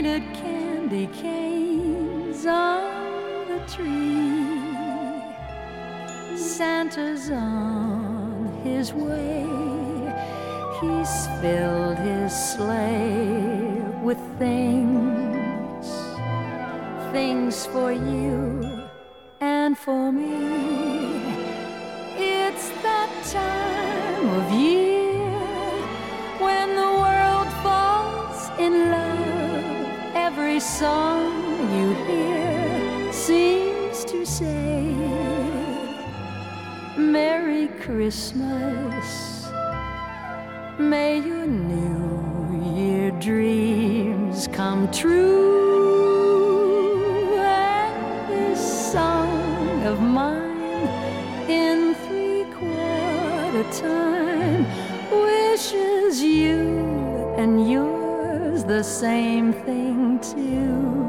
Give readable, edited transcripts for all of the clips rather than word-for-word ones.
painted candy canes on the tree. Santa's on his way. He's filled his sleigh with things, things for you and for me. It's that time of year when the world falls in love. Every song you hear seems to say, Merry Christmas. May your New Year dreams come true. And this song of mine in three-quarter time wishes you and yours the same thing too.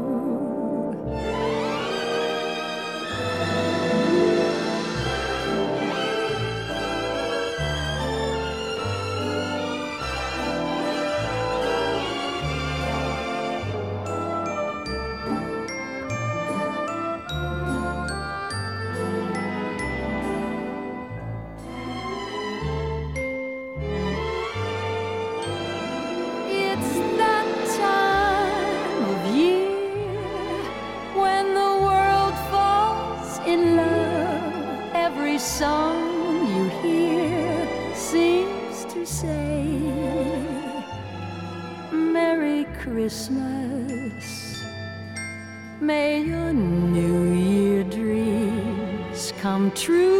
Song you hear seems to say, Merry Christmas. May your New Year dreams come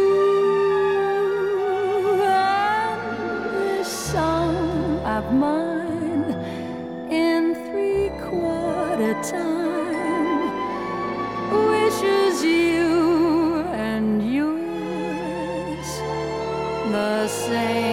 true. And this song of mine in three-quarter time wishes you and you the same.